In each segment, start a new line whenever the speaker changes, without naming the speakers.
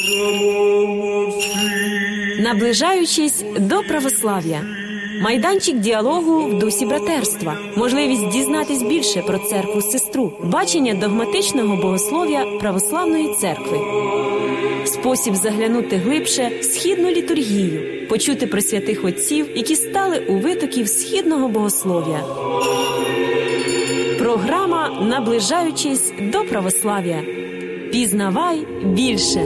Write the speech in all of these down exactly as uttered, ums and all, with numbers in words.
Наближаючись до православ'я. Майданчик діалогу в дусі братерства. Можливість дізнатись більше про церкву-сестру. Бачення догматичного богослов'я православної церкви. Спосіб заглянути глибше в східну літургію. Почути про святих отців, які стали у витоків східного богослов'я. Програма «Наближаючись до православ'я». Пізнавай більше.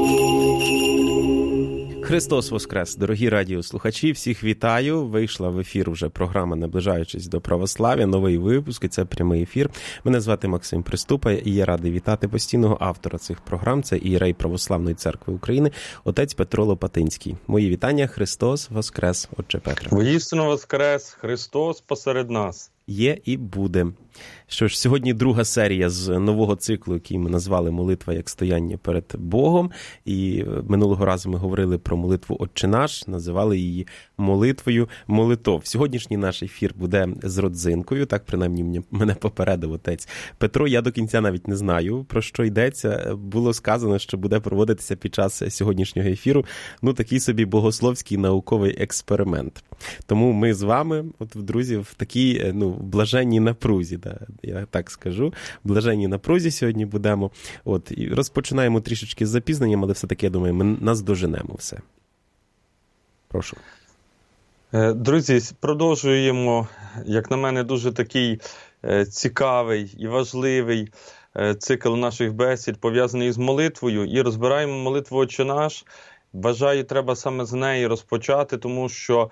Христос Воскрес! Дорогі радіослухачі, всіх вітаю. Вийшла в ефір вже програма «Наближаючись до православ'я», новий випуск, і це прямий ефір. Мене звати Максим Приступа, і я радий вітати постійного автора цих програм, це ієрей Православної церкви України, отець Петро Лопатинський. Мої вітання, Христос Воскрес, отче Петре.
Воістину Воскрес, Христос посеред нас.
Є і буде. Що ж, сьогодні друга серія з нового циклу, який ми назвали «Молитва як стояння перед Богом». І минулого разу ми говорили про молитву «Отче наш», називали її молитвою молитов. Сьогоднішній наш ефір буде з родзинкою, так принаймні мене попередив отець Петро. Я до кінця навіть не знаю, про що йдеться. Було сказано, що буде проводитися під час сьогоднішнього ефіру, ну, такий собі богословський науковий експеримент. Тому ми з вами, от, друзі, в такій, ну, блаженній напрузі, да, я так скажу, блаженній напрузі сьогодні будемо. От, і розпочинаємо трішечки з запізненням, але все-таки, я думаю, ми наздоженемо все. Прошу.
Друзі, продовжуємо, як на мене, дуже такий цікавий і важливий цикл наших бесід, пов'язаний з молитвою, і розбираємо молитву «Отче наш». Вважаю, треба саме з неї розпочати, тому що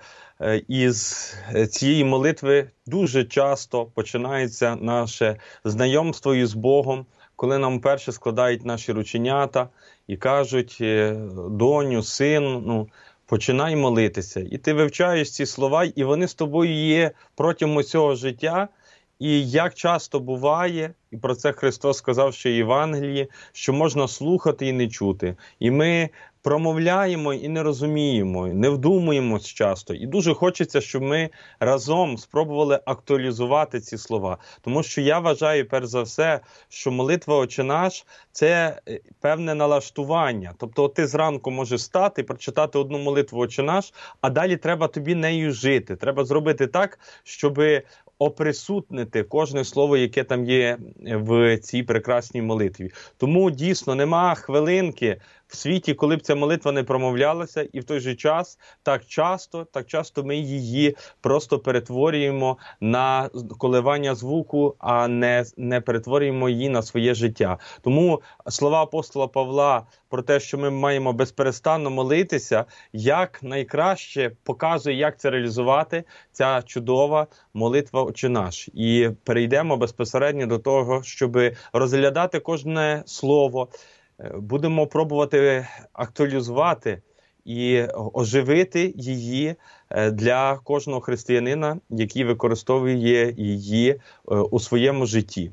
із цієї молитви дуже часто починається наше знайомство із Богом, коли нам перше складають наші рученята і кажуть: доню, сину, ну, починай молитися. І ти вивчаєш ці слова, і вони з тобою є протягом усього життя. І як часто буває, і про це Христос сказав ще в Євангелії, що можна слухати і не чути. І ми промовляємо і не розуміємо, не вдумуємось часто. І дуже хочеться, щоб ми разом спробували актуалізувати ці слова. Тому що я вважаю, перш за все, що молитва «Отче наш» – це певне налаштування. Тобто ти зранку можеш стати, прочитати одну молитву «Отче наш», а далі треба тобі нею жити. Треба зробити так, щоби оприсутнити кожне слово, яке там є в цій прекрасній молитві. Тому, дійсно, нема хвилинки в світі, коли б ця молитва не промовлялася, і в той же час так часто, так часто ми її просто перетворюємо на коливання звуку, а не, не перетворюємо її на своє життя. Тому слова апостола Павла про те, що ми маємо безперестанно молитися, як найкраще показує, як це реалізувати, ця чудова молитва «Отче наш». І перейдемо безпосередньо до того, щоб розглядати кожне слово. Будемо пробувати актуалізувати і оживити її для кожного християнина, який використовує її у своєму житті.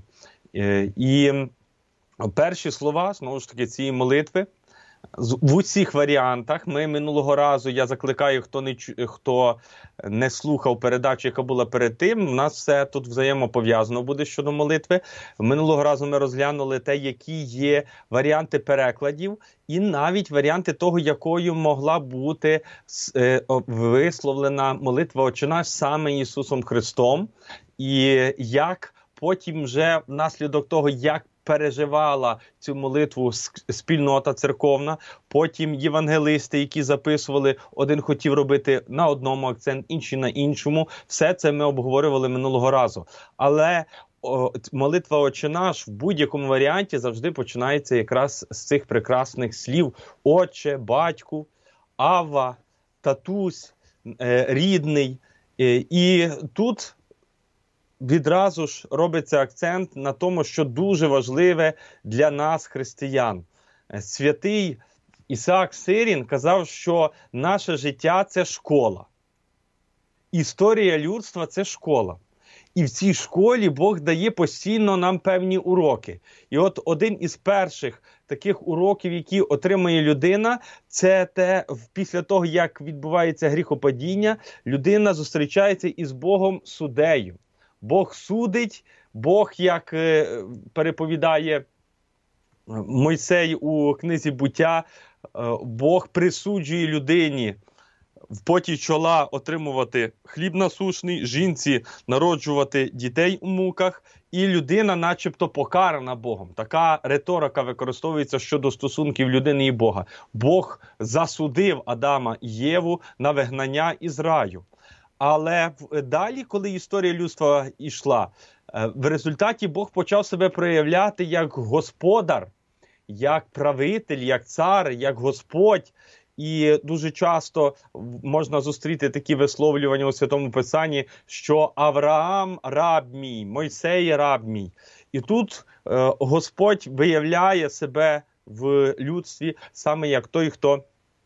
І перші слова, знову ж таки, цієї молитви в усіх варіантах. Ми минулого разу, я закликаю, хто не, хто не слухав передачу, яка була перед тим, у нас все тут взаємопов'язано буде щодо молитви. Минулого разу ми розглянули те, які є варіанти перекладів, і навіть варіанти того, якою могла бути висловлена молитва «Отче наш» саме Ісусом Христом, і як потім вже внаслідок того, як переживала цю молитву спільнота церковна, потім євангелисти, які записували, один хотів робити на одному акцент, інший на іншому. Все це ми обговорювали минулого разу. Але о, молитва «Отче наш» в будь-якому варіанті завжди починається якраз з цих прекрасних слів: «Отче», «Батьку», «Авва», «Татусь», е, «Рідний». Е, і тут відразу ж робиться акцент на тому, що дуже важливе для нас, християн. Святий Ісаак Сирін казав, що наше життя – це школа. Історія людства – це школа. І в цій школі Бог дає постійно нам певні уроки. І от один із перших таких уроків, які отримує людина, це те, після того, як відбувається гріхопадіння, людина зустрічається із Богом суддею. Бог судить, Бог, як переповідає Мойсей у книзі «Буття», Бог присуджує людині в поті чола отримувати хліб насушний, жінці народжувати дітей у муках, і людина начебто покарана Богом. Така риторика використовується щодо стосунків людини і Бога. Бог засудив Адама і Єву на вигнання із раю. Але далі, коли історія людства йшла, в результаті Бог почав себе проявляти як господар, як правитель, як цар, як Господь. І дуже часто можна зустріти такі висловлювання у Святому Писанні, що Авраам – раб мій, Мойсей – раб мій. І тут е, Господь виявляє себе в людстві саме як той, хто,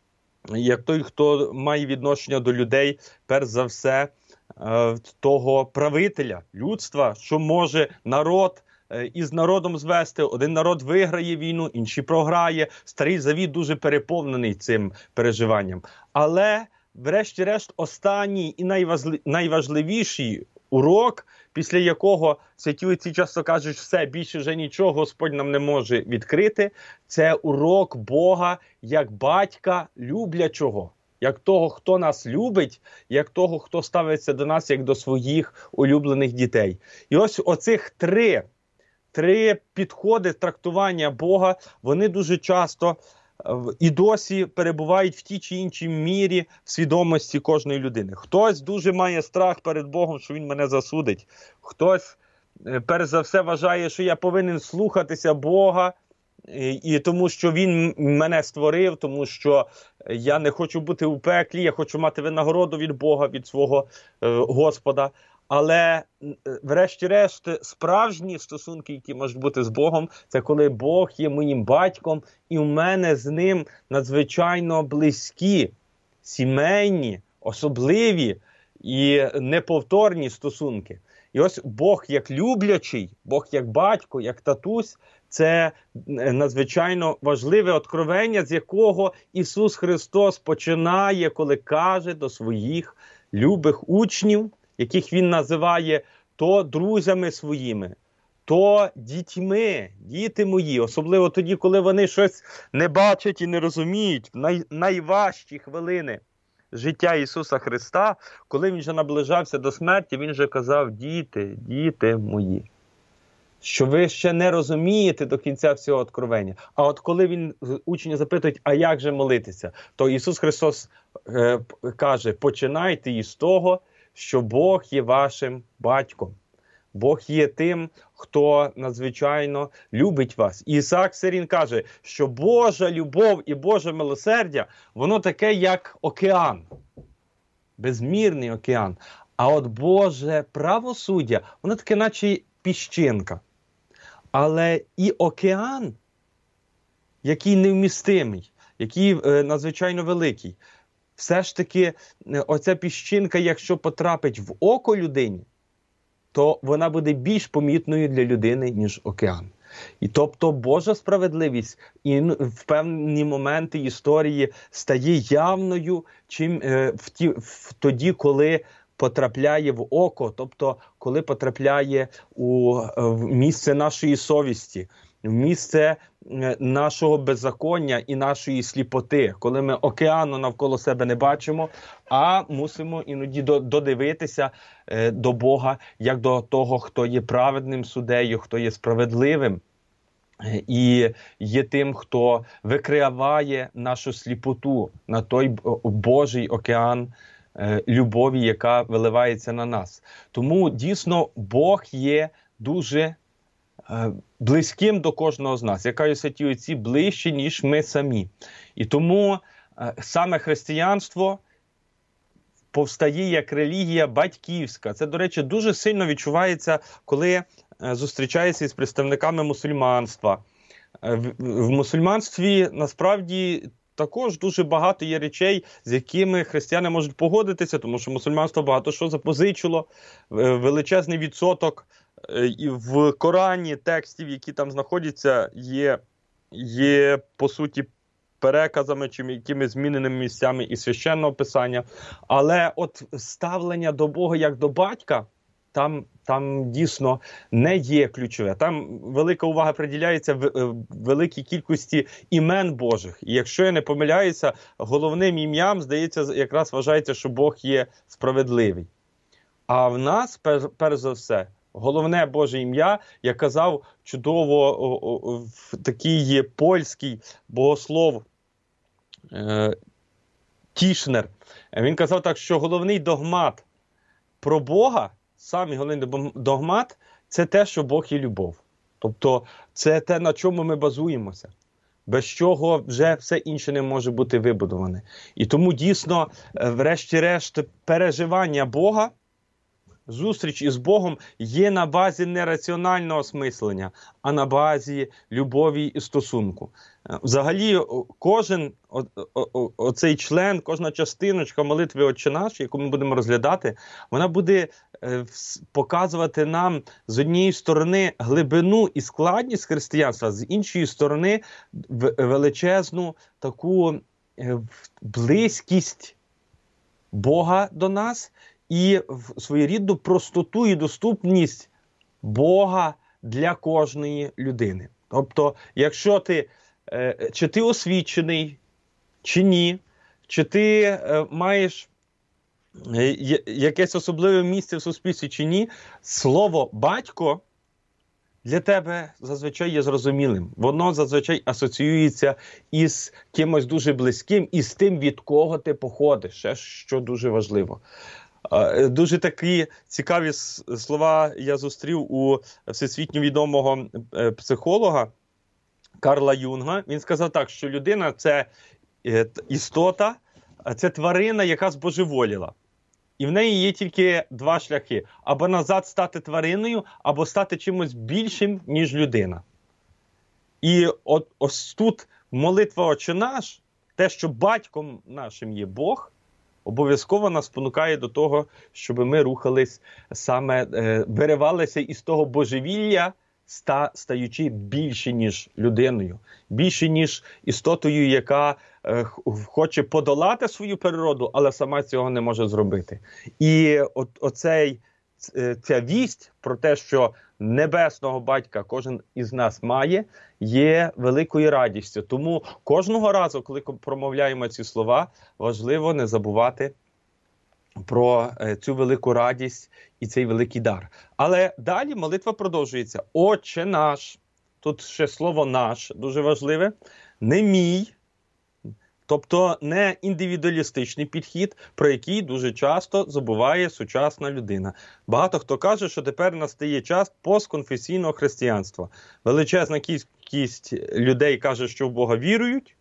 як той, хто має відношення до людей, перш за все, е, того правителя людства, що може народ із народом звести. Один народ виграє війну, інший програє. Старий Завіт дуже переповнений цим переживанням. Але, врешті-решт, останній і найважливіший урок, після якого святі отці часто кажуть, все, більше вже нічого Господь нам не може відкрити, це урок Бога як батька люблячого. Як того, хто нас любить, як того, хто ставиться до нас, як до своїх улюблених дітей. І ось оцих три Три підходи трактування Бога, вони дуже часто і досі перебувають в тій чи іншій мірі в свідомості кожної людини. Хтось дуже має страх перед Богом, що він мене засудить. Хтось, перш за все, вважає, що я повинен слухатися Бога, і, і тому що він мене створив, тому що я не хочу бути у пеклі, я хочу мати винагороду від Бога, від свого е, Господа. Але, врешті-решт, справжні стосунки, які можуть бути з Богом, це коли Бог є моїм батьком, і у мене з ним надзвичайно близькі, сімейні, особливі і неповторні стосунки. І ось Бог як люблячий, Бог як батько, як татусь, це надзвичайно важливе откровення, з якого Ісус Христос починає, коли каже до своїх любих учнів, яких він називає то друзями своїми, то дітьми, діти мої, особливо тоді, коли вони щось не бачать і не розуміють, най, найважчі хвилини життя Ісуса Христа, коли Він вже наближався до смерті, Він же казав: діти, діти мої, що ви ще не розумієте до кінця всього откровення. А от коли він, учні запитують, а як же молитися, то Ісус Христос е, каже: починайте із того, що Бог є вашим батьком. Бог є тим, хто надзвичайно любить вас. І Ісаак Сирін каже, що Божа любов і Боже милосердя, воно таке, як океан. Безмірний океан. А от Боже правосуддя, воно таке, наче піщинка. Але і океан, який невмістимий, який е, надзвичайно великий, все ж таки, оця піщинка, якщо потрапить в око людині, то вона буде більш помітною для людини, ніж океан. І тобто Божа справедливість і в певні моменти історії стає явною чим, е, в ті, в, тоді, коли потрапляє в око, тобто коли потрапляє у в місце нашої совісті, в місце нашого беззаконня і нашої сліпоти, коли ми океану навколо себе не бачимо, а мусимо іноді додивитися до Бога, як до того, хто є праведним суддею, хто є справедливим і є тим, хто викриває нашу сліпоту на той Божий океан любові, яка виливається на нас. Тому дійсно Бог є дуже близьким до кожного з нас. Я кажу, святі отці, ближче, ніж ми самі. І тому саме християнство повстає як релігія батьківська. Це, до речі, дуже сильно відчувається, коли зустрічається із представниками мусульманства. В, в мусульманстві, насправді, також дуже багато є речей, з якими християни можуть погодитися, тому що мусульманство багато що запозичило, величезний відсоток і в Корані текстів, які там знаходяться, є, є по суті, переказами чи якимись зміненими місцями і священного писання. Але от ставлення до Бога як до батька, там, там дійсно не є ключове. Там велика увага приділяється в, великій кількості імен Божих. І якщо я не помиляюся, головним ім'ям, здається, якраз вважається, що Бог є справедливий. А в нас, перш, перш за все, головне Боже ім'я, як казав чудово о, о, о, такий польський богослов е, Тішнер. Він казав так, що головний догмат про Бога, самий головний догмат, це те, що Бог є любов. Тобто це те, на чому ми базуємося. Без чого вже все інше не може бути вибудоване. І тому дійсно, врешті-решт, переживання Бога, зустріч із Богом є на базі не раціонального осмислення, а на базі любові і стосунку. Взагалі, кожен о, о, оцей член, кожна частиночка молитви «Отче наш», яку ми будемо розглядати, вона буде е, показувати нам з однієї сторони глибину і складність християнства, з іншої сторони величезну таку е, близькість Бога до нас, і своєрідну простоту і доступність Бога для кожної людини. Тобто, якщо ти, чи ти освічений, чи ні, чи ти маєш якесь особливе місце в суспільстві, чи ні, слово «батько» для тебе зазвичай є зрозумілим. Воно зазвичай асоціюється із кимось дуже близьким, і з тим, від кого ти походиш, ще що дуже важливо. Дуже такі цікаві слова я зустрів у всесвітньо відомого психолога Карла Юнга. Він сказав так, що людина – це істота, це тварина, яка збожеволіла. І в неї є тільки два шляхи. Або назад стати твариною, або стати чимось більшим, ніж людина. І от ось тут молитва «Отче наш», те, що батьком нашим є Бог, обов'язково нас спонукає до того, щоб ми рухались саме, е, виривалися із того божевілля, ста, стаючи більше, ніж людиною, більше, ніж істотою, яка е, хоче подолати свою природу, але сама цього не може зробити. І от, оцей, ця вість про те, що небесного батька кожен із нас має, є великою радістю. Тому кожного разу, коли промовляємо ці слова, важливо не забувати про цю велику радість і цей великий дар. Але далі молитва продовжується. «Отче наш», тут ще слово «наш» дуже важливе, не «мій», тобто не індивідуалістичний підхід, про який дуже часто забуває сучасна людина. Багато хто каже, що тепер настає час постконфесійного християнства. Величезна кількість людей каже, що в Бога вірують,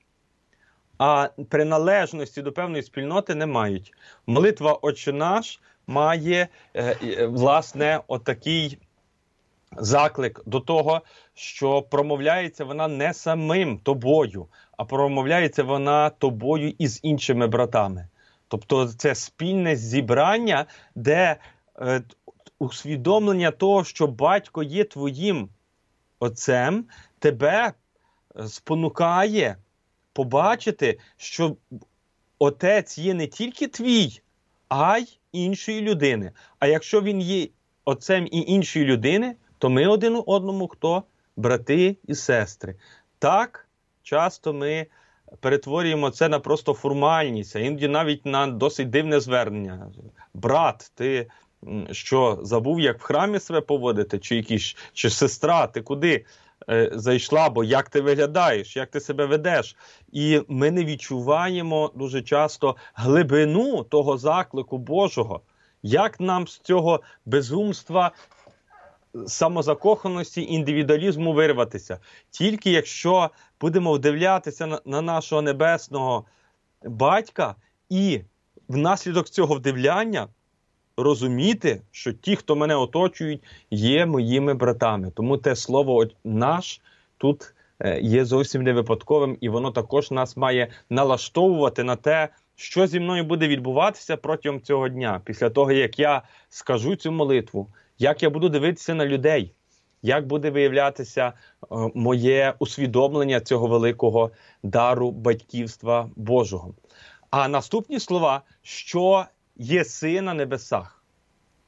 а приналежності до певної спільноти не мають. Молитва «Отче наш» має, е, власне, отакий заклик до того, що промовляється вона не самим тобою, а промовляється вона тобою із іншими братами. Тобто це спільне зібрання, де е, усвідомлення того, що батько є твоїм отцем, тебе спонукає побачити, що отець є не тільки твій, а й іншої людини. А якщо він є отцем і іншої людини, то ми один одному хто? Брати і сестри. Так, часто ми перетворюємо це на просто формальність, а іноді навіть на досить дивне звернення. Брат, ти що, забув, як в храмі себе поводити? Чи якісь, чи сестра, ти куди е, зайшла? Бо як ти виглядаєш, як ти себе ведеш? І ми не відчуваємо дуже часто глибину того заклику Божого. Як нам з цього безумства, самозакоханості, індивідуалізму вирватися? Тільки якщо будемо вдивлятися на, на нашого небесного батька і внаслідок цього вдивляння розуміти, що ті, хто мене оточують, є моїми братами. Тому те слово «наш» тут є зовсім не випадковим, і воно також нас має налаштовувати на те, що зі мною буде відбуватися протягом цього дня, після того, як я скажу цю молитву, як я буду дивитися на людей, як буде виявлятися е, моє усвідомлення цього великого дару батьківства Божого. А наступні слова, що єси на небесах.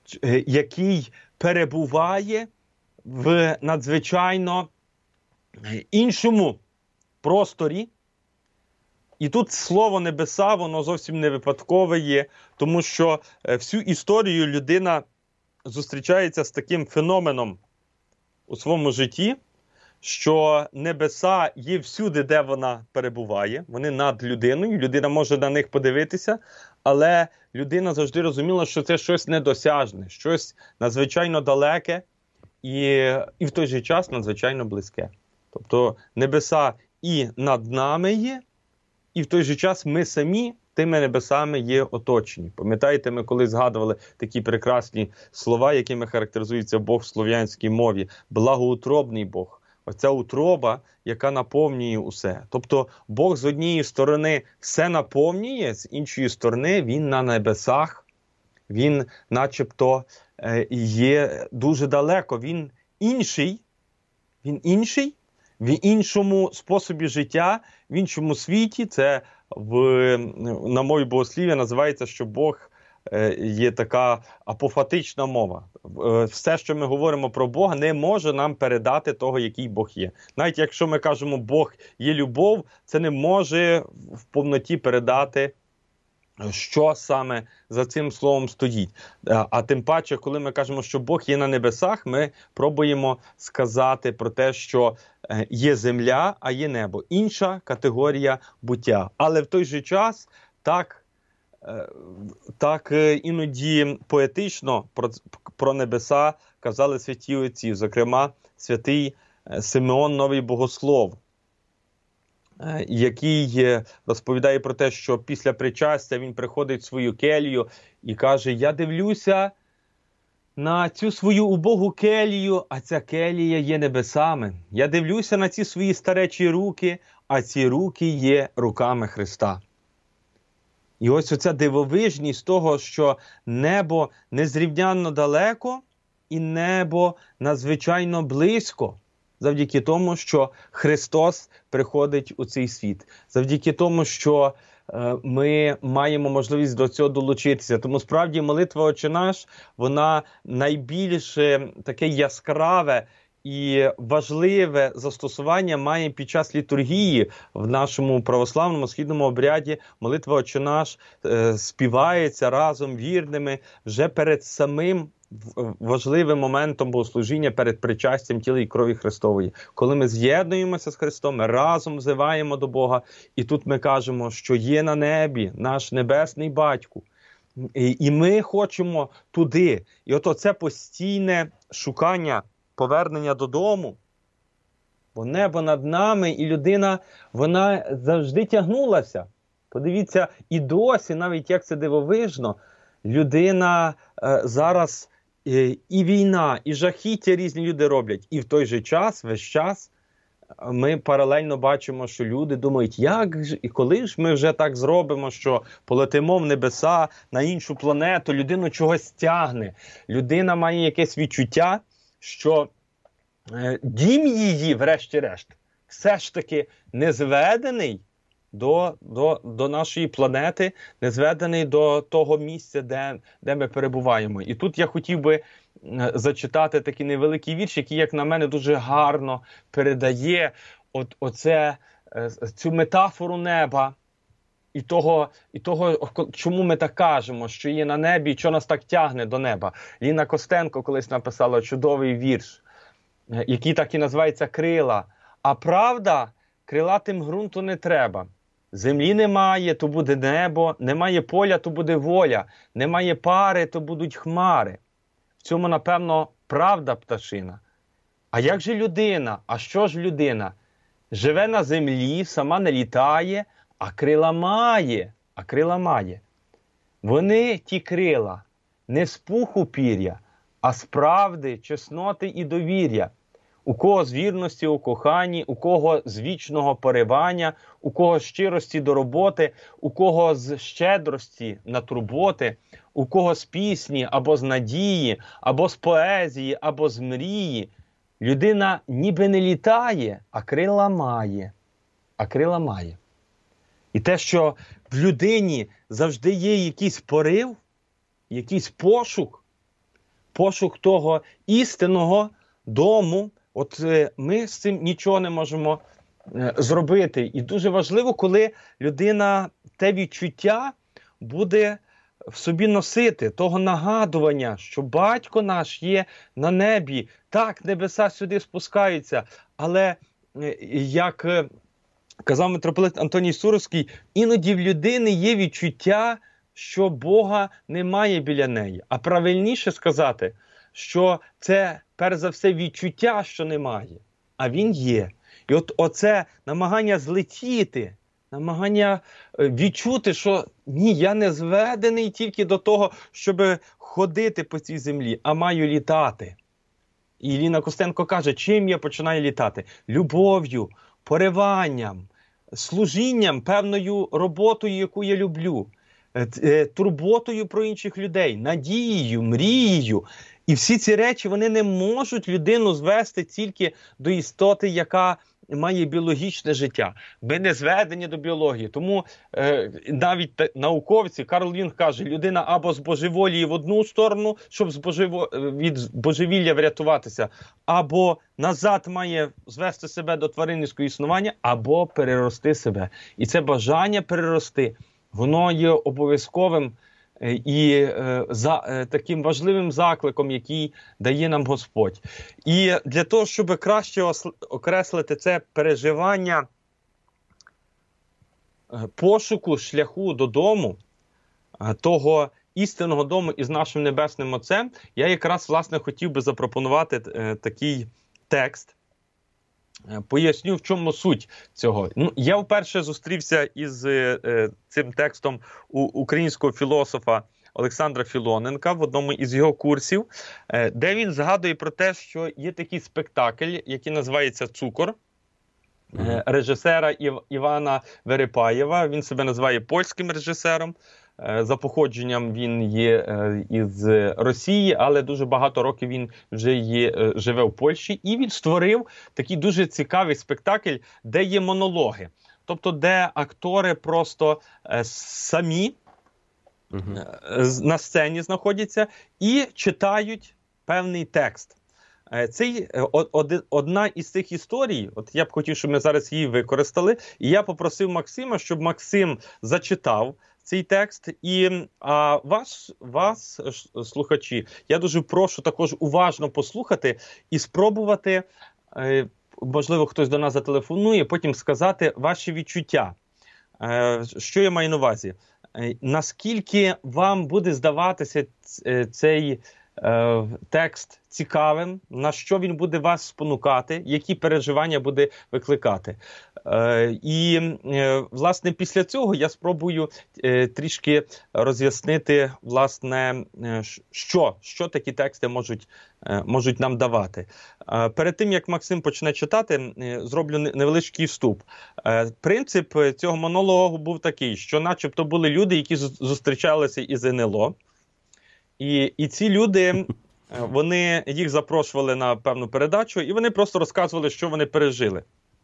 який перебуває в надзвичайно іншому просторі. І тут слово небеса, воно зовсім не випадкове є, тому що всю історію людина зустрічається з таким феноменом у своєму житті, що небеса є всюди, де вона перебуває, вони над людиною, людина може на них подивитися, але людина завжди розуміла, що це щось недосяжне, щось надзвичайно далеке і, і в той же час надзвичайно близьке. Тобто небеса і над нами є, і в той же час ми самі тими небесами є оточені. Пам'ятаєте, ми колись згадували такі прекрасні слова, якими характеризується Бог в слов'янській мові. Благоутробний Бог. Оця утроба, яка наповнює усе. Тобто Бог з однієї сторони все наповнює, з іншої сторони Він на небесах, Він начебто є дуже далеко, Він інший, Він інший, в іншому способі життя, в іншому світі. Це в, на мові богослів'я називається, що Бог є така апофатична мова. Все, що ми говоримо про Бога, не може нам передати того, який Бог є. Навіть якщо ми кажемо, Бог є любов, це не може в повноті передати, що саме за цим словом стоїть. А тим паче, коли ми кажемо, що Бог є на небесах, ми пробуємо сказати про те, що є земля, а є небо. Інша категорія буття. Але в той же час так, так іноді поетично про, про небеса казали святі отці, зокрема святий Симеон Новий Богослов, який розповідає про те, що після причастя він приходить в свою келію і каже: я дивлюся на цю свою убогу келію, а ця келія є небесами. Я дивлюся на ці свої старечі руки, а ці руки є руками Христа. І ось оця дивовижність того, що небо незрівнянно далеко і небо надзвичайно близько. Завдяки тому, що Христос приходить у цей світ. Завдяки тому, що е, ми маємо можливість до цього долучитися. Тому справді молитва «Отче наш», вона найбільш таке яскраве і важливе застосування має під час літургії. В нашому православному східному обряді молитва «Отче наш» е, співається разом вірними вже перед самим важливим моментом богослужіння, перед причастям тіла і крові Христової. Коли ми з'єднуємося з Христом, ми разом взиваємо до Бога, і тут ми кажемо, що є на небі наш Небесний Батько. І, і ми хочемо туди. І от оце постійне шукання, повернення додому, бо небо над нами, і людина, вона завжди тягнулася. Подивіться, і досі, навіть як це дивовижно, людина е, зараз е, і війна, і жахіття різні люди роблять. І в той же час, весь час, ми паралельно бачимо, що люди думають, як ж і коли ж ми вже так зробимо, що полетимо в небеса, на іншу планету, людину чогось тягне. Людина має якесь відчуття, що е, дім її, врешті-решт, все ж таки не зведений До, до, до нашої планети, не зведений до того місця, де, де ми перебуваємо. І тут я хотів би зачитати такий невеликий вірш, який, як на мене, дуже гарно передає от, оце, цю метафору неба і того, і того, чому ми так кажемо, що є на небі, і що нас так тягне до неба. Ліна Костенко колись написала чудовий вірш, який так і називається «Крила». А правда, крилатим ґрунту не треба. Землі немає, то буде небо, немає поля, то буде воля, немає пари, то будуть хмари. В цьому, напевно, правда пташина. А як же людина? А що ж людина? Живе на землі, сама не літає, а крила має, а крила має. Вони, ті крила, не з пуху пір'я, а з правди, чесноти і довір'я. У кого з вірності у коханні, у кого з вічного поривання, у кого з щирості до роботи, у кого з щедрості на турботи, у кого з пісні або з надії, або з поезії, або з мрії. Людина ніби не літає, а крила має. А крила має. І те, що в людині завжди є якийсь порив, якийсь пошук, пошук того істинного дому. От ми з цим нічого не можемо зробити. І дуже важливо, коли людина те відчуття буде в собі носити, того нагадування, що батько наш є на небі. Так, небеса сюди спускаються, але, як казав митрополит Антоній Суровський, іноді в людини є відчуття, що Бога немає біля неї. А правильніше сказати, що це, перш за все, відчуття, що немає, а Він є. І от оце намагання злетіти, намагання відчути, що ні, я не зведений тільки до того, щоб ходити по цій землі, а маю літати. І Ліна Костенко каже, чим я починаю літати? Любов'ю, пориванням, служінням, певною роботою, яку я люблю, турботою про інших людей, надією, мрією. І всі ці речі, вони не можуть людину звести тільки до істоти, яка має біологічне життя. Ми не зведені до біології. Тому е, навіть та, науковці, Карл Юнг каже, людина або збожеволіє в одну сторону, щоб збожево, від божевілля врятуватися, або назад має звести себе до тваринницького існування, або перерости себе. І це бажання перерости, воно є обов'язковим і е, за, е, таким важливим закликом, який дає нам Господь. І для того, щоб краще осл- окреслити це переживання е, пошуку шляху додому, е, того істинного дому із нашим Небесним Отцем, я якраз, власне, хотів би запропонувати е, такий текст. Поясню, в чому суть цього. Ну, я вперше зустрівся із е, цим текстом у українського філософа Олександра Філоненка в одному із його курсів, е, де він згадує про те, що є такий спектакль, який називається «Цукор», е, режисера Ів, Івана Верепаєва. Він себе називає польським режисером. За походженням він є із Росії, але дуже багато років він вже є, живе в Польщі. І він створив такий дуже цікавий спектакль, де є монологи. Тобто, де актори просто самі uh-huh. на сцені знаходяться і читають певний текст. Це одна із цих історій, от я б хотів, щоб ми зараз її використали, і я попросив Максима, щоб Максим зачитав цей текст. І а, вас, вас, слухачі, я дуже прошу також уважно послухати і спробувати, е, можливо, хтось до нас зателефонує, потім сказати ваші відчуття. Е, що я маю на увазі? Е, наскільки вам буде здаватися цей е, текст цікавим, на що він буде вас спонукати, які переживання буде викликати. Е, і, е, власне, після цього я спробую е, трішки роз'яснити, власне, е, що, що такі тексти можуть, е, можуть нам давати. Е, перед тим, як Максим почне читати, е, зроблю невеличкий вступ. Е, принцип цього монологу був такий, що начебто були люди, які зустрічалися із ен ел о, і, і ці люди... Вони їх запрошували на певну передачу, і вони просто розказували, що вони пережили.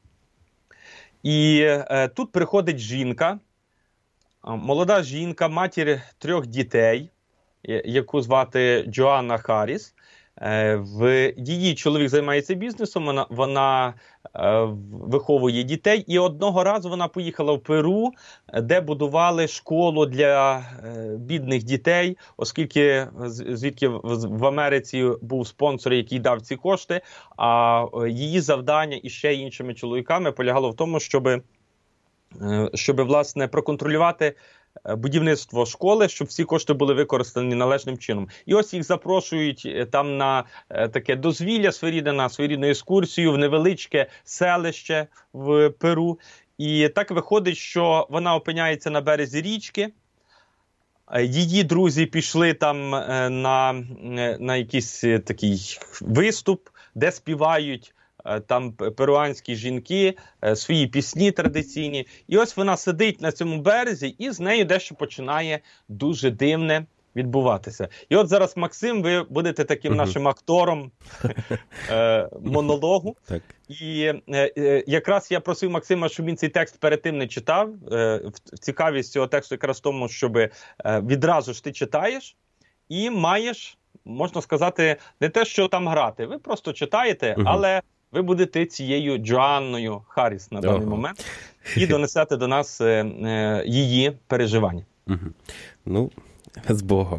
І е, тут приходить жінка, молода жінка, матір трьох дітей, яку звати Джоанна Харріс. Е, в її чоловік займається бізнесом, вона, вона е, виховує дітей. І одного разу вона поїхала в Перу, де будували школу для е, бідних дітей, оскільки звідки в, в Америці був спонсор, який дав ці кошти, а е, її завдання і ще іншими чоловіками полягало в тому, щоб, е, щоб власне, проконтролювати будівництво школи, щоб всі кошти були використані належним чином. І ось їх запрошують там на таке дозвілля своєрідне, на своєрідну екскурсію в невеличке селище в Перу. І так виходить, що вона опиняється на березі річки. Її друзі пішли там на, на якийсь такий виступ, де співають там перуанські жінки, свої пісні традиційні. І ось вона сидить на цьому березі, і з нею дещо починає дуже дивне відбуватися. І от зараз, Максим, ви будете таким uh-huh. нашим актором е, монологу.
Так.
І е, якраз я просив Максима, щоб він цей текст перед тим не читав. Е, цікавість цього тексту якраз в тому, щоб е, відразу ж ти читаєш і маєш можна сказати, не те, що там грати. Ви просто читаєте, угу. але ви будете цією Джоанною Харріс на даний Ого. момент і донесете до нас е, е, її переживання.
Угу. Ну, з Богом.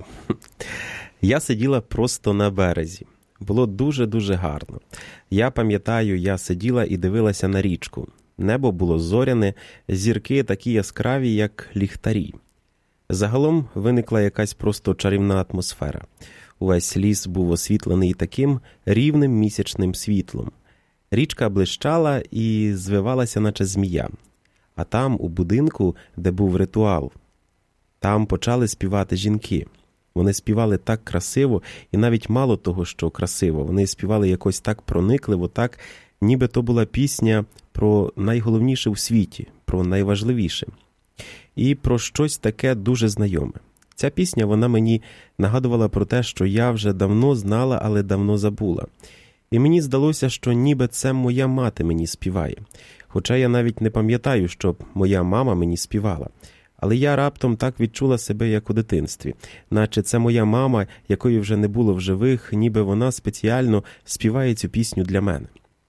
Я сиділа просто на березі. Було дуже-дуже гарно. Я пам'ятаю, я сиділа і дивилася на річку. Небо було зоряне, зірки такі яскраві, як ліхтарі. Загалом виникла якась просто чарівна атмосфера. Увесь ліс був освітлений таким рівним місячним світлом. Річка блищала і звивалася, наче змія. А там, у будинку, де був ритуал, там почали співати жінки. Вони співали так красиво, і навіть мало того, що красиво, вони співали якось так проникливо, так, ніби то була пісня про найголовніше у світі, про найважливіше. І про щось таке дуже знайоме. Ця пісня, вона мені нагадувала про те, що я вже давно знала, але давно забула. І мені здалося, що ніби це моя мати мені співає. Хоча я навіть не пам'ятаю, щоб моя мама мені співала. Але я раптом так відчула себе, як у дитинстві. Наче це моя мама, якої вже не було в живих, ніби вона спеціально співає цю пісню для мене.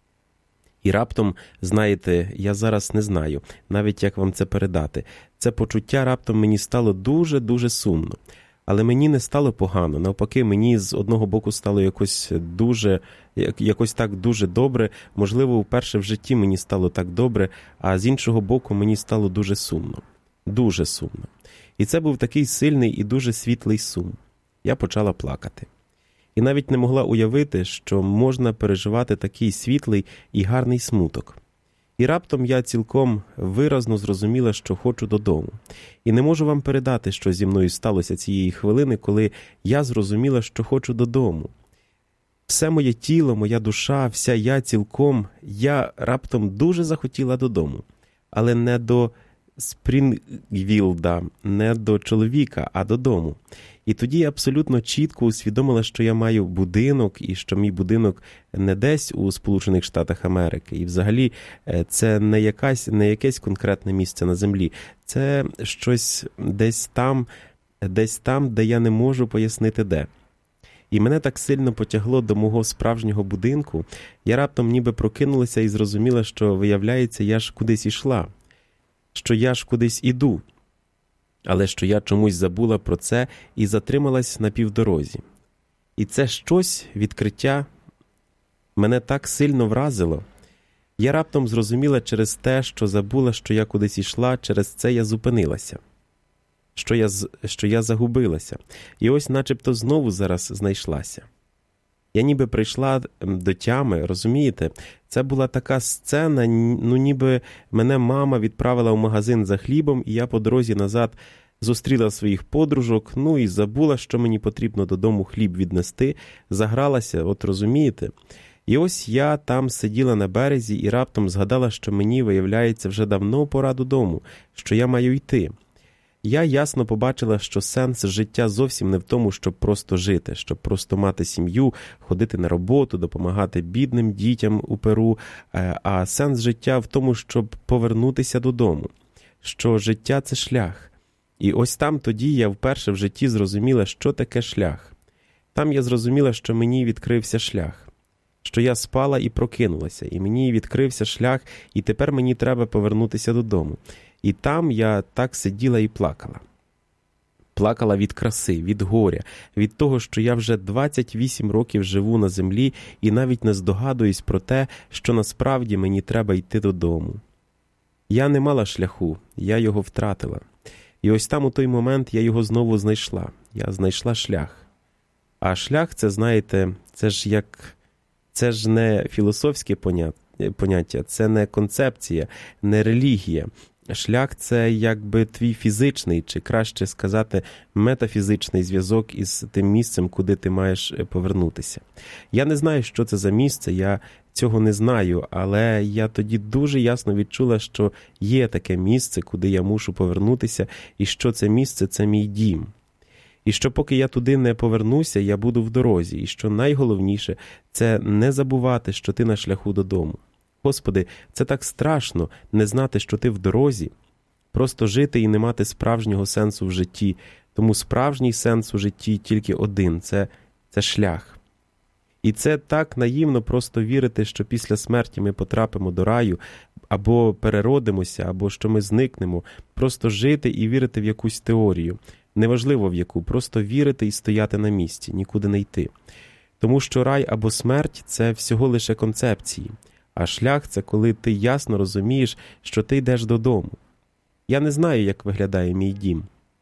І раптом, знаєте, я зараз не знаю, навіть як вам це передати. Це почуття раптом мені стало дуже-дуже сумно. Але мені не стало погано. Навпаки, мені з одного боку стало якось дуже, якось так дуже добре. Можливо, вперше в житті мені стало так добре, а з іншого боку мені стало дуже сумно. Дуже сумно. І це був такий сильний і дуже світлий сум. Я почала плакати. І навіть не могла уявити, що можна переживати такий світлий і гарний смуток. І раптом я цілком виразно зрозуміла, що хочу додому. І не можу вам передати, що зі мною сталося цієї хвилини, коли я зрозуміла, що хочу додому. Все моє тіло, моя душа, вся я цілком, я раптом дуже захотіла додому. Але не до Спрінгвілда, не до чоловіка, а додому. І тоді я абсолютно чітко усвідомила, що я маю будинок, і що мій будинок не десь у Сполучених Штатах Америки. І взагалі це не, якась, не якесь конкретне місце на землі. Це щось десь там, десь там, де я не можу пояснити де. І мене так сильно потягло до мого справжнього будинку, я раптом ніби прокинулася і зрозуміла, що, виявляється, я ж кудись ішла. Що я ж кудись іду, але що я чомусь забула про це і затрималась на півдорозі. І це щось, відкриття, мене так сильно вразило. Я раптом зрозуміла через те, що забула, що я кудись ішла, через це я зупинилася, що я, що я загубилася. І ось начебто знову зараз знайшлася. Я ніби прийшла до тями, розумієте? Це була така сцена, ну ніби мене мама відправила в магазин за хлібом, і я по дорозі назад зустріла своїх подружок, ну і забула, що мені потрібно додому хліб віднести, загралася, от розумієте? І ось я там сиділа на березі і раптом згадала, що мені, виявляється, вже давно пора додому, що я маю йти. Я ясно побачила, що сенс життя зовсім не в тому, щоб просто жити, щоб просто мати сім'ю, ходити на роботу, допомагати бідним дітям у Перу, а сенс життя в тому, щоб повернутися додому, що життя – це шлях. І ось там тоді я вперше в житті зрозуміла, що таке шлях. Там я зрозуміла, що мені відкрився шлях, що я спала і прокинулася, і мені відкрився шлях, і тепер мені треба повернутися додому. І там я так сиділа і плакала. Плакала від краси, від горя, від того, що я вже двадцять вісім років живу на землі і навіть не здогадуюсь про те, що насправді мені треба йти додому. Я не мала шляху, я його втратила. І ось там у той момент я його знову знайшла. Я знайшла шлях. А шлях, це, знаєте, це ж як... Це ж не філософське поняття, це не концепція, не релігія. Шлях – це якби твій фізичний, чи краще сказати, метафізичний зв'язок із тим місцем, куди ти маєш повернутися. Я не знаю, що це за місце, я цього не знаю, але я тоді дуже ясно відчула, що є таке місце, куди я мушу повернутися, і що це місце – це мій дім. І що поки я туди не повернуся, я буду в дорозі. І що найголовніше – це не забувати, що ти на шляху додому. Господи, це так страшно не знати, що ти в дорозі, просто жити і не мати справжнього сенсу в житті. Тому справжній сенс у житті тільки один – це це шлях. І це так наївно просто вірити, що після смерті ми потрапимо до раю, або переродимося, або що ми зникнемо. Просто жити і вірити в якусь теорію. Неважливо в яку, просто вірити і стояти на місці, нікуди не йти. Тому що рай або смерть – це всього лише концепції, а шлях – це коли ти ясно розумієш, що ти йдеш додому. Я не знаю, як виглядає мій дім.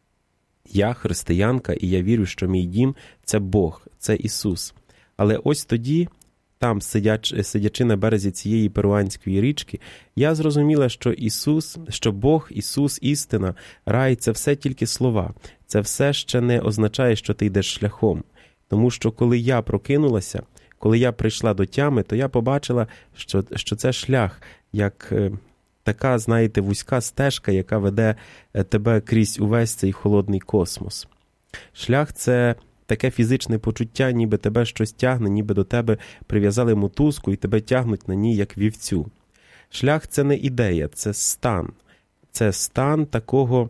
Я християнка, і я вірю, що мій дім – це Бог, це Ісус. Але ось тоді, там, сидяч, сидячи на березі цієї перуанської річки, я зрозуміла, що Ісус, що Бог, Ісус, істина, рай – це все тільки слова. Це все ще не означає, що ти йдеш шляхом. Тому що коли я прокинулася, коли я прийшла до тями, то я побачила, що, що це шлях, як е, така, знаєте, вузька стежка, яка веде тебе крізь увесь цей холодний космос. Шлях – це таке фізичне почуття, ніби тебе щось тягне, ніби до тебе прив'язали мотузку і тебе тягнуть на ній, як вівцю. Шлях – це не ідея, це стан. Це стан такого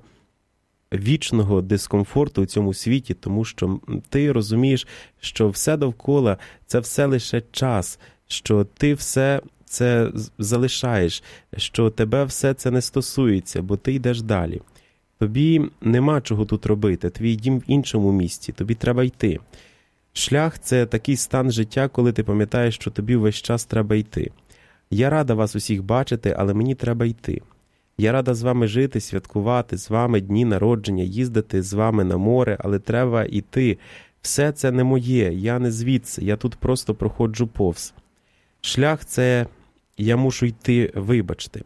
вічного дискомфорту у цьому світі, тому що ти розумієш, що все довкола – це все лише час, що ти все це залишаєш, що тебе все це не стосується, бо ти йдеш далі. Тобі нема чого тут робити, твій дім в іншому місці, тобі треба йти. Шлях – це такий стан життя, коли ти пам'ятаєш, що тобі весь час треба йти. Я рада вас усіх бачити, але мені треба йти. Я рада з вами жити, святкувати, з вами дні народження, їздити з вами на море, але треба йти. Все це не моє, я не звідси, я тут просто проходжу повз. Шлях – це я мушу йти, вибачте.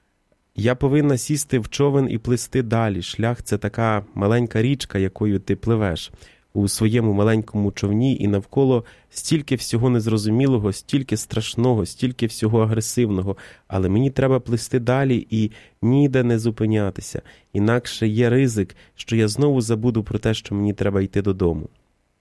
Я повинна сісти в човен і плисти далі. Шлях – це така маленька річка, якою ти пливеш у своєму маленькому човні, і навколо стільки всього незрозумілого, стільки страшного, стільки всього агресивного. Але мені треба плисти далі і ніде не зупинятися. Інакше є ризик, що я знову забуду про те, що мені треба йти додому.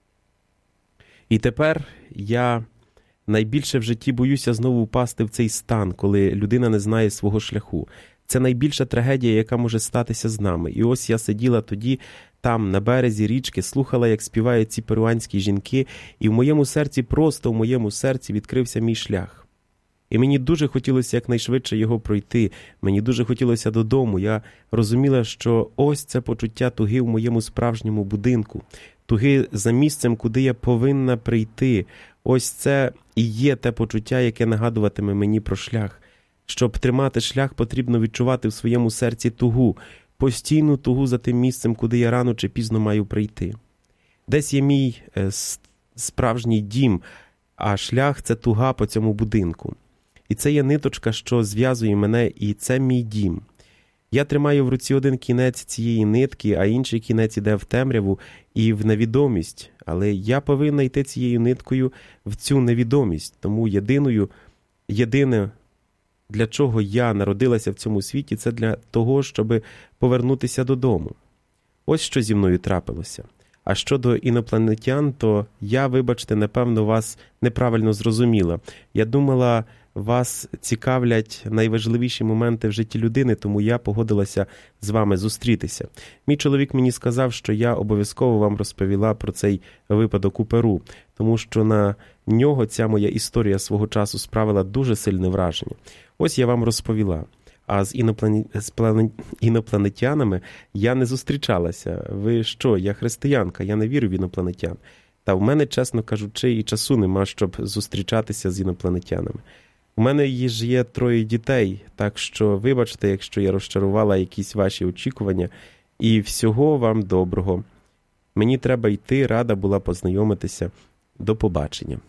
І тепер я найбільше в житті боюся знову впасти в цей стан, коли людина не знає свого шляху. Це найбільша трагедія, яка може статися з нами. І ось я сиділа тоді там, на березі річки, слухала, як співають ці перуанські жінки, і в моєму серці, просто в моєму серці відкрився мій шлях. І мені дуже хотілося якнайшвидше його пройти, мені дуже хотілося додому. Я розуміла, що ось це почуття туги в моєму справжньому будинку, туги за місцем, куди я повинна прийти. Ось це і є те почуття, яке нагадуватиме мені про шлях. Щоб тримати шлях, потрібно відчувати в своєму серці тугу, постійну тугу за тим місцем, куди я рано чи пізно маю прийти. Десь є мій е, справжній дім, а шлях – це туга по цьому будинку. І це є ниточка, що зв'язує мене, і це мій дім. Я тримаю в руці один кінець цієї нитки, а інший кінець іде в темряву і в невідомість. Але я повинна йти цією ниткою в цю невідомість. Тому єдиною, єдине, для чого я народилася в цьому світі, це для того, щоб повернутися додому. Ось що зі мною трапилося. А щодо інопланетян, то я, вибачте, напевно, вас неправильно зрозуміла. Я думала, вас цікавлять найважливіші моменти в житті людини, тому я погодилася з вами зустрітися. Мій чоловік мені сказав, що я обов'язково вам розповіла про цей випадок у Перу, тому що на нього ця моя історія свого часу справила дуже сильне враження. Ось я вам розповіла. А з, іноплані... з план... інопланетянами я не зустрічалася. Ви що, я християнка, я не вірю в інопланетян. Та в мене, чесно кажучи, і часу нема, щоб зустрічатися з інопланетянами. У мене ж є троє дітей, так що вибачте, якщо я розчарувала якісь ваші очікування. І всього вам доброго. Мені треба йти, рада була познайомитися. До побачення.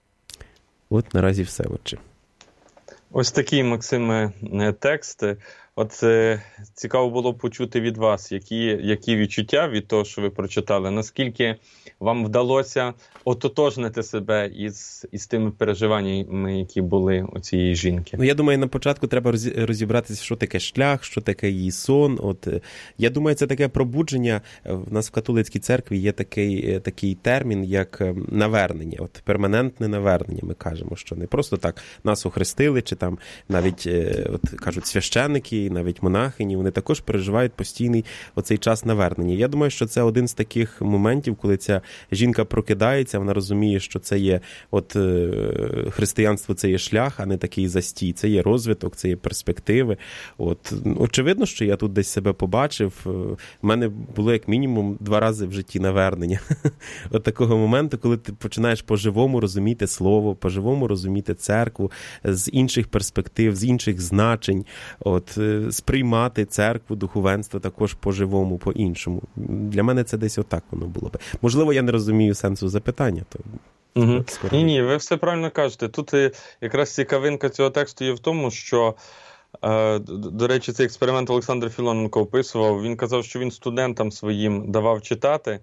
От наразі все, отче.
Ось такий, Максиме, текст. От е, цікаво було почути від вас, які, які відчуття від того, що ви прочитали, наскільки вам вдалося ототожнити себе із, із тими переживаннями, які були у цієї жінки.
Ну, я думаю, на початку треба розібратися, що таке шлях, що таке її сон. От, я думаю, це таке пробудження. В нас в католицькій церкві є такий, такий термін, як навернення. От перманентне навернення, ми кажемо, що не просто так нас охрестили, чи там навіть, от кажуть, священники, монахи, і навіть монахині, вони також переживають постійний оцей час навернення. Я думаю, що це один з таких моментів, коли ця жінка прокидається, вона розуміє, що це є от християнство, це є шлях, а не такий застій. Це є розвиток, це є перспективи. От очевидно, що я тут десь себе побачив. У мене було як мінімум два рази в житті навернення. От такого моменту, коли ти починаєш по-живому розуміти слово, по-живому розуміти церкву з інших перспектив, з інших значень, от сприймати церкву, духовенство також по-живому, по-іншому. Для мене це десь отак воно було би. Можливо, я не розумію сенсу запитання, то
Угу. Ні, ні, ви все правильно кажете. Тут якраз цікавинка цього тексту є в тому, що, е, до речі, цей експеримент Олександр Філоненко описував. Він казав, що він студентам своїм давав читати,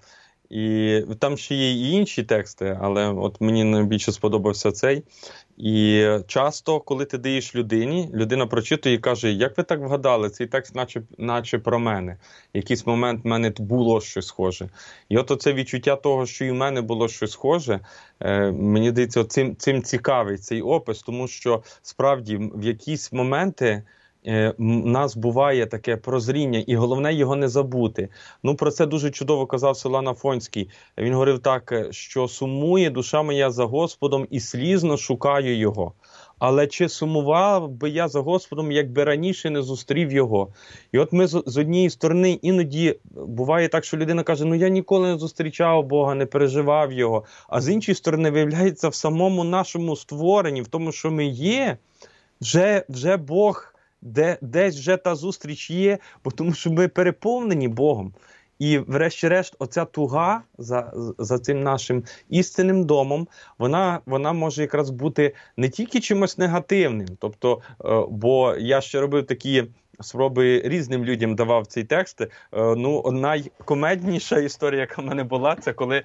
і там ще є і інші тексти, але от мені найбільше сподобався цей. І часто, коли ти даєш людині, людина прочитує і каже, як ви так вгадали, цей текст наче, наче про мене. Якийсь момент в мене було щось схоже. І от оце відчуття того, що і в мене було щось схоже, е, мені здається, цим, цим цікавий цей опис, тому що справді в якісь моменти у нас буває таке прозріння, і головне його не забути. Ну, про це дуже чудово казав Силуан Афонський. Він говорив так, що сумує душа моя за Господом і слізно шукаю його. Але чи сумував би я за Господом, якби раніше не зустрів його? І от ми з, з однієї сторони іноді буває так, що людина каже, ну я ніколи не зустрічав Бога, не переживав його. А з іншої сторони виявляється в самому нашому створенні, в тому, що ми є, вже, вже Бог Де, десь вже та зустріч є, бо тому що ми переповнені Богом. І врешті-решт оця туга за, за цим нашим істинним домом, вона, вона може якраз бути не тільки чимось негативним. Тобто, бо я ще робив такі спроби, різним людям давав цей текст. Ну, найкомедніша історія, яка в мене була, це коли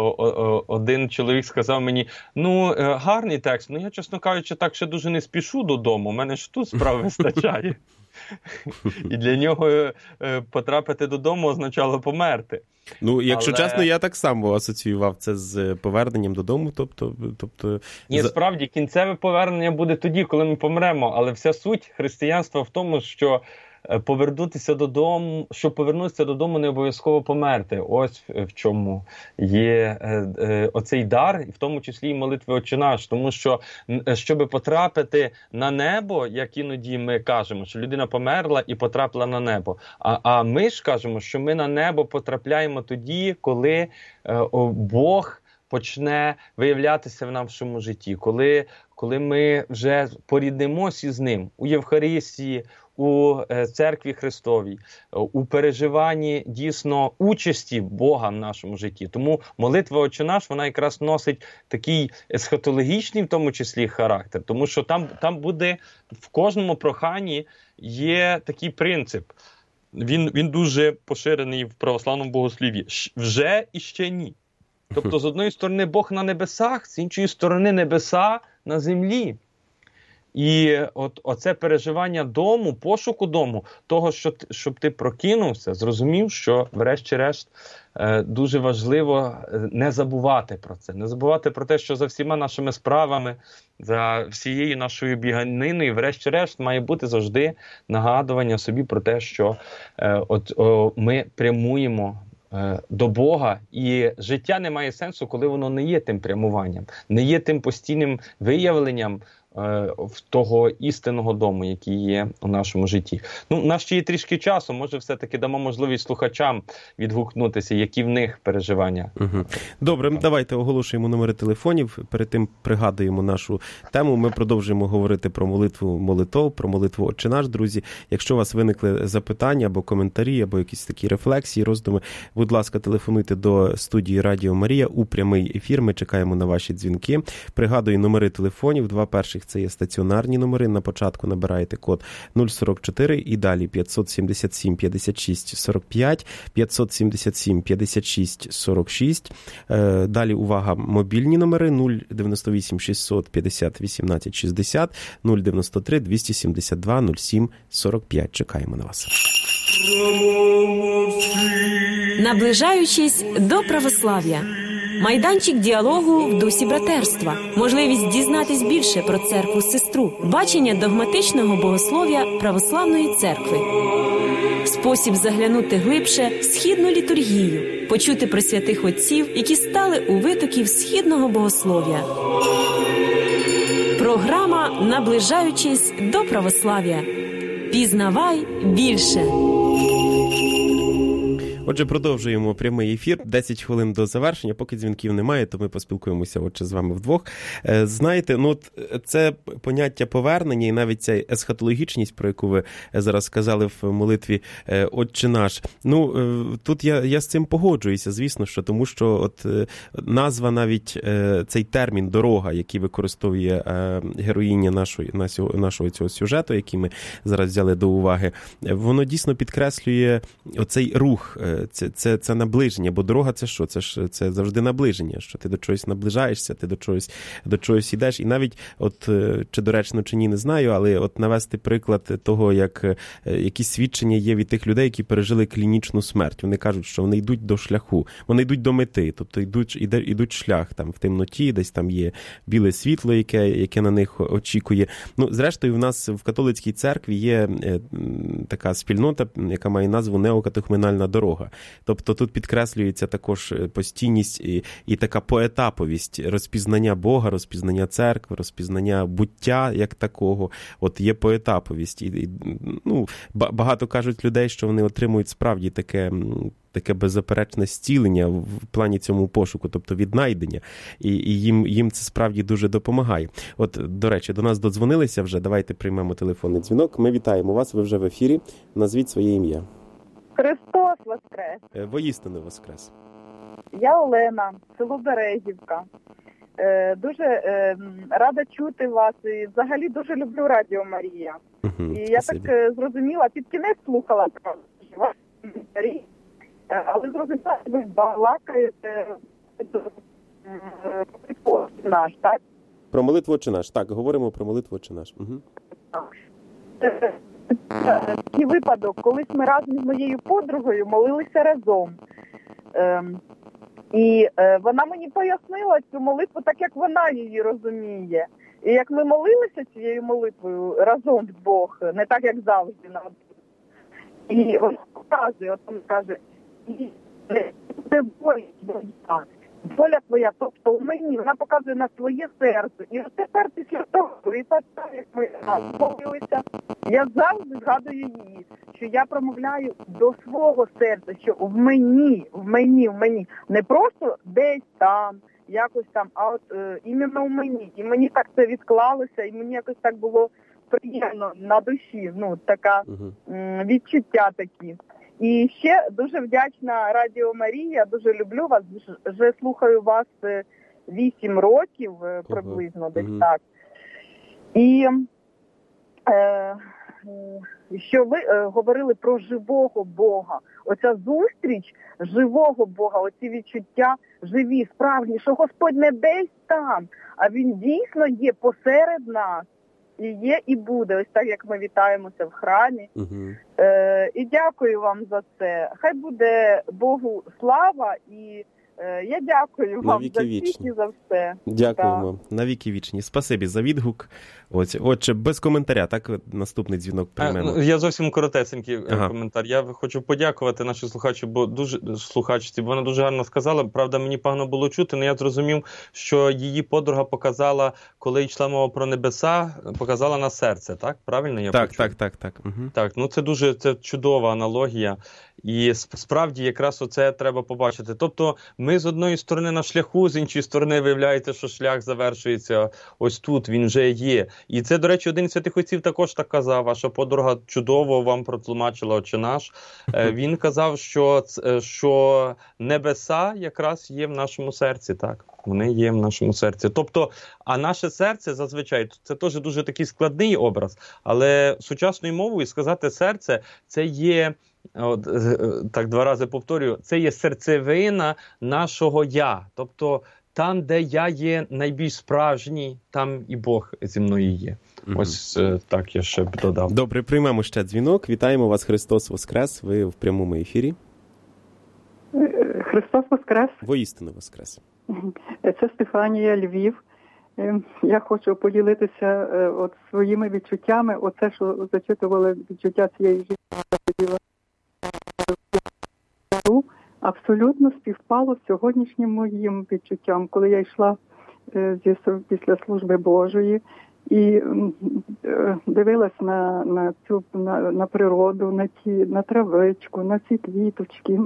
один чоловік сказав мені, ну, гарний текст, ну я, чесно кажучи, так ще дуже не спішу додому, у мене ж тут справ вистачає. І для нього потрапити додому означало померти.
Ну, якщо
Але...
чесно, я так само асоціював це з поверненням додому, тобто... тобто...
Ні, справді, кінцеве повернення буде тоді, коли ми помремо, але вся суть християнства в тому, що повернутися додому, щоб повернутися додому, не обов'язково померти. Ось в чому є е, е, оцей дар, і в тому числі і молитви «Отче наш», тому що, щоб потрапити на небо, як іноді ми кажемо, що людина померла і потрапила на небо, а, а ми ж кажемо, що ми на небо потрапляємо тоді, коли е, о, Бог почне виявлятися в нашому житті, коли, коли ми вже поріднимося з ним у Євхаристії, у Церкві Христовій, у переживанні дійсно участі Бога в нашому житті. Тому молитва «Отче наш», вона якраз носить такий есхатологічний в тому числі характер, тому що там, там буде в кожному проханні є такий принцип. Він, він дуже поширений в православному богослів'ї. Вже і ще ні. Тобто, з одної сторони, Бог на небесах, з іншої сторони, небеса на землі. І от оце переживання дому, пошуку дому, того, що, щоб ти прокинувся, зрозумів, що врешті-решт е, дуже важливо не забувати про це. Не забувати про те, що за всіма нашими справами, за всією нашою біганиною, врешті-решт має бути завжди нагадування собі про те, що е, от, о, ми прямуємо до Бога, і життя не має сенсу, коли воно не є тим прямуванням, не є тим постійним виявленням е, в того істинного дому, який є у нашому житті. Ну, у нас ще є трішки часу, може все-таки дамо можливість слухачам відгукнутися, які в них переживання.
Угу. Добре, давайте оголошуємо номери телефонів, перед тим пригадуємо нашу тему, ми продовжуємо говорити про молитву молитов, про молитву «Отче наш», друзі. Якщо у вас виникли запитання або коментарі, або якісь такі рефлексії, роздуми, будь ласка, телефонуйте до студії Радіо Марія у прямий ефір, ми чекаємо на ваші дзвінки. Пригадую, номери телефонів, два перших це є стаціонарні номери, на початку набираєте код нуль сорок чотири і далі п'ятсот сімдесят сім п'ятдесят шість сорок п'ять, п'ятсот сімдесят сім п'ятдесят шість сорок шість, далі, увага, мобільні номери нуль дев'яносто вісім шістсот п'ятдесят вісімнадцять шістдесят, нуль дев'яносто три двісті сімдесят два нуль сім сорок п'ять. Чекаємо на вас.
Наближаючись до православ'я. Майданчик діалогу в дусі братерства. Можливість дізнатись більше про церкву-сестру. Бачення догматичного богослов'я православної церкви. Спосіб заглянути глибше в східну літургію. Почути про святих отців, які стали у витоків східного богослов'я. Програма «Наближаючись до православ'я». Пізнавай більше.
Отже, продовжуємо прямий ефір. десять хвилин до завершення. Поки дзвінків немає, то ми поспілкуємося отже з вами вдвох. Знаєте, ну от це поняття повернення і навіть ця есхатологічність, про яку ви зараз сказали в молитві «Отче наш». Ну, тут я, я з цим погоджуюся, звісно, що тому що от назва навіть цей термін «дорога», який використовує героїня нашої, нашого цього сюжету, який ми зараз взяли до уваги, воно дійсно підкреслює оцей рух. Це, це, це наближення, бо дорога це що? Це ж це завжди наближення, що ти до чогось наближаєшся, ти до чогось, до чогось йдеш. І навіть, от, чи доречно, чи ні, не знаю, але от навести приклад того, як якісь свідчення є від тих людей, які пережили клінічну смерть. Вони кажуть, що вони йдуть до шляху, вони йдуть до мети, тобто йдуть, йдуть шлях там в темноті, десь там є біле світло, яке, яке на них очікує. Ну, зрештою, в нас в католицькій церкві є така спільнота, яка має назву неокатехуменальна дорога. Тобто тут підкреслюється також постійність і, і така поетаповість розпізнання Бога, розпізнання церкви, розпізнання буття як такого. От є поетаповість. І, і, ну, багато кажуть людей, що вони отримують справді таке, таке беззаперечне зцілення в плані цьому пошуку, тобто віднайдення. І, і їм, їм це справді дуже допомагає. От, до речі, до нас додзвонилися вже. Давайте приймемо телефонний дзвінок. Ми вітаємо вас, ви вже в ефірі. Назвіть своє ім'я.
Христос воскрес!
Воістину воскрес!
Я Олена, село Березівка. Дуже рада чути вас і взагалі дуже люблю Радіо Марія.
Угу,
і я
спасибі.
Так зрозуміла, під кінець слухала вас, але зрозуміла, що ви балакаєте наш, так?
Про молитву «Отче наш». Так, говоримо про молитву «Отче наш». Угу.
Такий випадок, колись ми разом з моєю подругою молилися разом. Ем, і е, вона мені пояснила цю молитву так, як вона її розуміє. І як ми молилися цією молитвою разом вдвох, не так, як завжди. І вона показує, от вона каже, і це воля твоя, воля твоя, тобто у мені, вона показує на своє серце. І от тепер після того, і так, як ми молилися, я завжди згадую її, що я промовляю до свого серця, що в мені, в мені, в мені, не просто десь там, якось там, а от е, іменно в мені. І мені так це відклалося, і мені якось так було приємно на душі, ну, така м, відчуття такі. І ще дуже вдячна Радіо Марія, дуже люблю вас, вже слухаю вас вісім років приблизно, uh-huh. десь uh-huh. так. І е, що ви е, говорили про живого Бога. Оця зустріч живого Бога, оці відчуття живі, справжні, що Господь не десь там, а Він дійсно є посеред нас. І є, і буде, ось так, як ми вітаємося в храмі. Uh-huh. Е, і дякую вам за це. Хай буде Богу слава, і е, я дякую вам за всіх і за все.
Дякуємо. Так. Навіки вічні. Спасибі за відгук. Ось, отже, без коментаря, так, наступний дзвінок приймемо.
Я зовсім коротесенький ага. коментар. Я хочу подякувати нашій слухачі, бо дуже слухачці, бо вона дуже гарно сказала. Правда, мені погано було чути, але я зрозумів, що її подруга показала, коли йшла мова про небеса, показала на серце, так? Правильно я
так,
почув?
Так, так, так. Угу.
Так, ну це дуже це чудова аналогія. І справді якраз оце треба побачити. Тобто ми з одної сторони на шляху, з іншої сторони виявляється, що шлях завершується ось тут, він вже є. І це, до речі, один з святих отців також так казав, ваша подруга чудово вам протлумачила «Отче наш». Він казав, що, що небеса якраз є в нашому серці, так. Вони є в нашому серці. Тобто, а наше серце зазвичай, це теж дуже такий складний образ, але сучасною мовою сказати серце, це є, от, так два рази повторюю, це є серцевина нашого «я». Тобто, там, де я є найбільш справжній, там і Бог зі мною є. Mm-hmm. Ось так я ще б додав.
Добре, приймемо ще дзвінок. Вітаємо вас, Христос Воскрес. Ви в прямому ефірі.
Христос Воскрес.
Воістину Воскрес.
Це Стефанія, Львів. Я хочу поділитися от своїми відчуттями. Оце, що зачитували відчуття цієї жінки, абсолютно співпало з сьогоднішнім моїм відчуттям, коли я йшла зі, після служби Божої і дивилась на, на цю на, на природу, на ті, на травичку, на ці квіточки.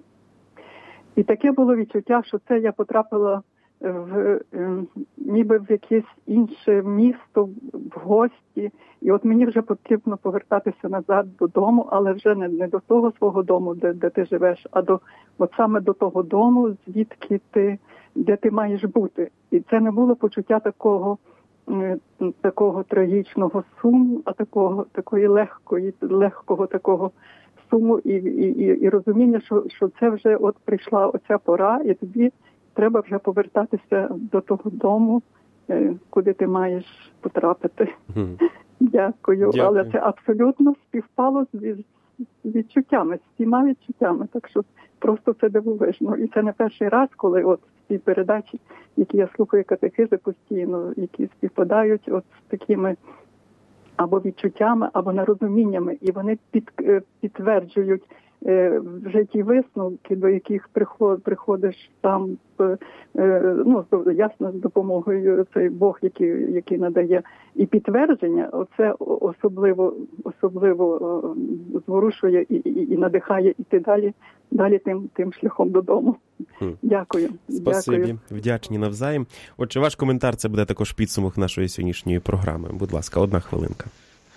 І таке було відчуття, що це я потрапила в ніби в якесь інше місто, в гості. І от мені вже потрібно повертатися назад додому, але вже не, не до того свого дому, де, де ти живеш, а до от саме до того дому, звідки ти, де ти маєш бути. І це не було почуття такого, такого трагічного суму, а такого, такої легкої, легкого такого суму і, і, і, і розуміння, що, що це вже от прийшла оця пора, і тобі треба вже повертатися до того дому, куди ти маєш потрапити. Mm. Дякую. Дякую. Але це абсолютно співпало з відчуттями, з всіма відчуттями. Так що просто це дивовижно. І це не перший раз, коли от ці передачі, які я слухаю катехизи постійно, які співпадають от з такими або відчуттями, або нерозуміннями. І вони під, підтверджують вже ті висновки, до яких приходиш там, ну, ясно, з допомогою цей Бог, який, який надає. І підтвердження, оце особливо, особливо зворушує і, і, і надихає іти далі, далі тим, тим шляхом додому. Хм. Дякую.
Спасибі.
Дякую.
Вдячні навзаєм. Отже, ваш коментар, це буде також підсумок нашої сьогоднішньої програми. Будь ласка, одна хвилинка.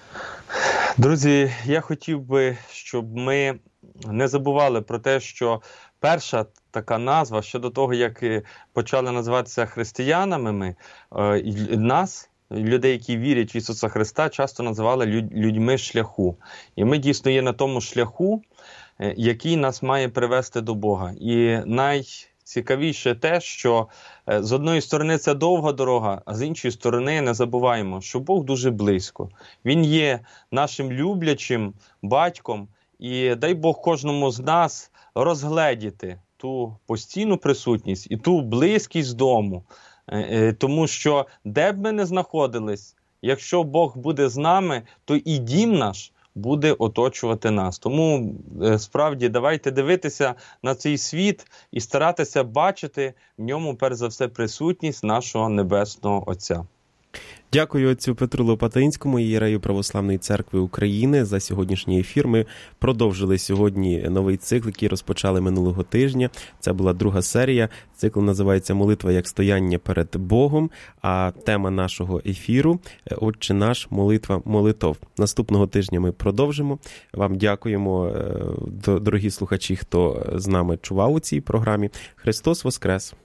Друзі, я хотів би, щоб ми не забували про те, що перша така назва, ще до того, як почали називатися християнами, ми, нас, людей, які вірять в Ісуса Христа, часто називали людьми шляху. І ми дійсно є на тому шляху, який нас має привести до Бога. І найцікавіше те, що з одної сторони це довга дорога, а з іншої сторони не забуваємо, що Бог дуже близько. Він є нашим люблячим батьком, і дай Бог кожному з нас розгледіти ту постійну присутність і ту близькість дому. Тому що де б ми не знаходились, якщо Бог буде з нами, то і дім наш буде оточувати нас. Тому, справді, давайте дивитися на цей світ і старатися бачити в ньому, перш за все, присутність нашого Небесного Отця.
Дякую отцю Петру Лопатинському, ієрею Православної Церкви України, за сьогоднішній ефір. Ми продовжили сьогодні новий цикл, який розпочали минулого тижня. Це була друга серія. Цикл називається «Молитва як стояння перед Богом», а тема нашого ефіру – «Отче наш, молитва молитов». Наступного тижня ми продовжимо. Вам дякуємо, дорогі слухачі, хто з нами чував у цій програмі. Христос Воскрес!